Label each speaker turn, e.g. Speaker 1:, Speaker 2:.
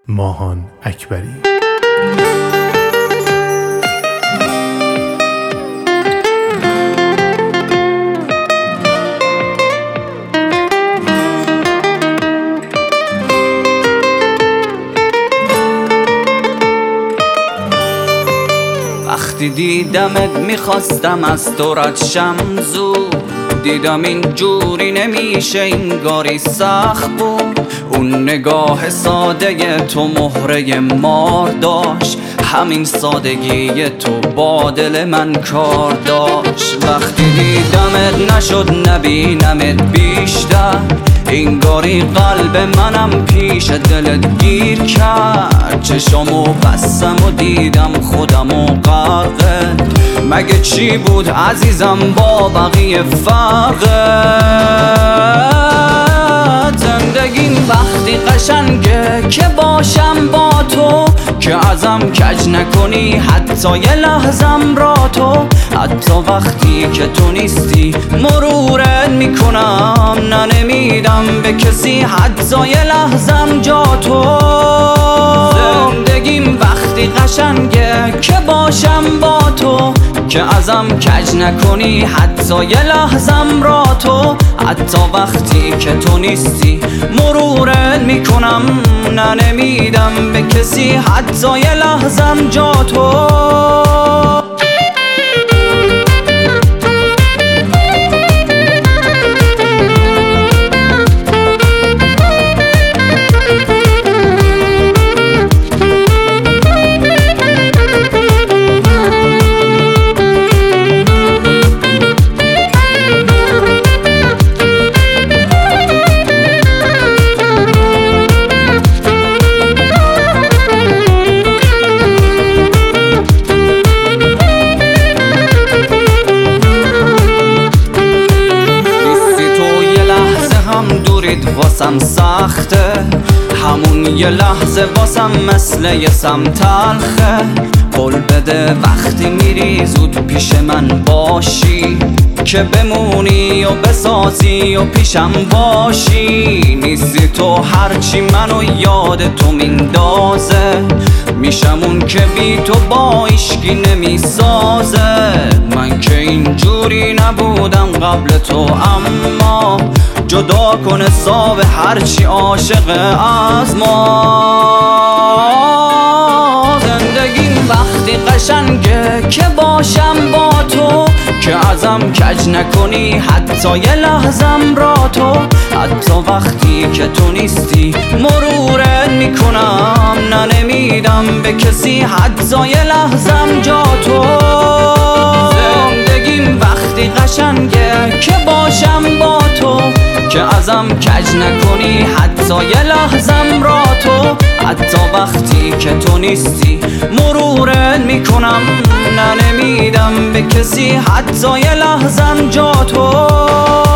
Speaker 1: ماهان اکبری.
Speaker 2: وقتی دیدمت میخواستم از تو رد شم زود، دیدم این جوری نمیشه، این گاری سخت بود. اون نگاه ساده تو مهره مار داشت، همین سادگی تو با دل من کار داشت. وقتی دیدمت نشد نبینمت بیشتر، این گاری قلب منم پیش دلت گیر کرد. چشامو بستم و دیدم خودمو غرقه، مگه چی بود عزیزم با بقیه فرقه؟ زندگیم وقتی قشنگه که باشم با تو، که ازم کج نکنی حتی یه لحظم را تو. حتی وقتی که تو نیستی مرورت میکنم، نمیدم به کسی حتی یه لحظم جا تو. زندگیم وقتی قشنگه که باشم با تو، که ازم کج نکنی حتی یه لحظم را تو. حتی وقتی که تو نیستی مرورت میکنم، نمیدم به کسی حتی یه لحظم جا تو. واسم سخته، همون یه لحظه واسم مثل یه سم تلخه. قول بده وقتی میری زود پیش من باشی، که بمونی و بسازی و پیشم باشی. نیستی تو هرچی منو یاد تو میندازه، میشم اون که بی تو با عشقی نمیسازه. من که اینجوری نبودم قبل تو، اما جدا کن حساب هرچی عاشق از ما. زندگیم وقتی قشنگه که باشم با تو، که ازم کج نکنی حتی یه لحظم را تو. حتی وقتی که تو نیستی مرورت میکنم، نمیدم به کسی حتی یه لحظم جا تو. زندگیم وقتی قشنگه که باشم با تو، که ازم کج نکنی حتی یه لحظم را تو. حتی وقتی که تو نیستی مرورت میکنم، نمیدم به کسی حتی یه لحظم جا تو.